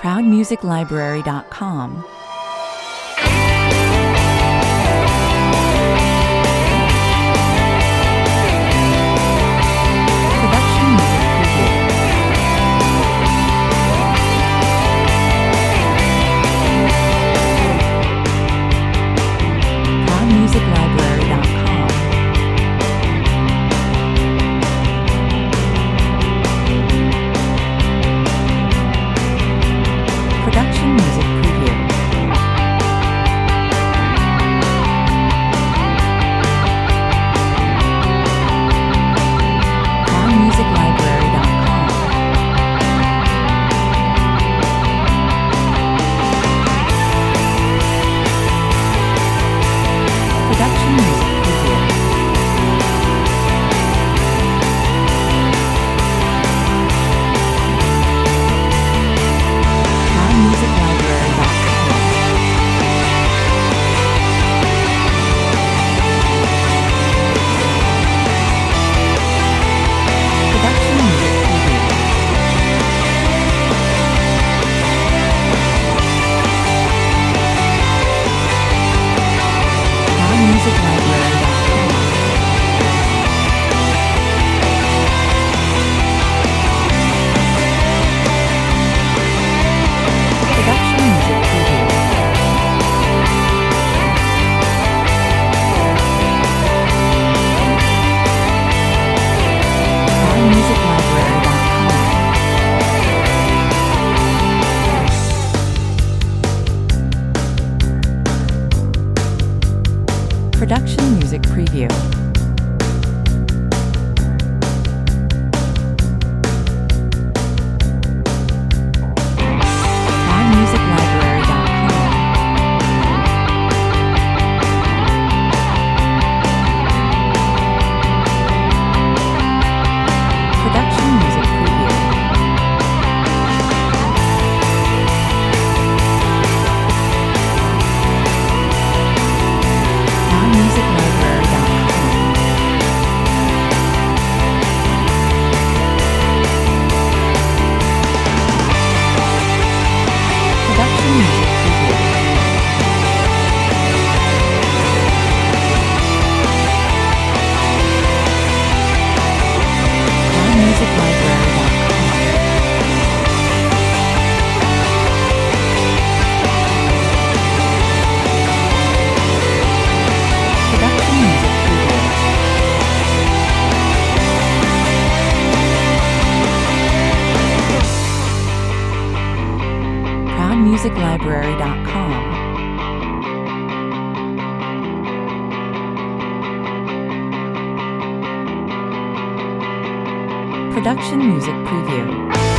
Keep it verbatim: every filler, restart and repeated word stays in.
proud music library dot com. Production music preview. proud music library dot com. Production music preview. proud music library dot com. Production music preview. proud music library dot com. Production music preview. proud music library dot com. Production music preview. proud music library dot com. Production music preview. proud music library dot com. Production music preview. proud music library dot com. Production music preview. proud music library dot com. Production music preview.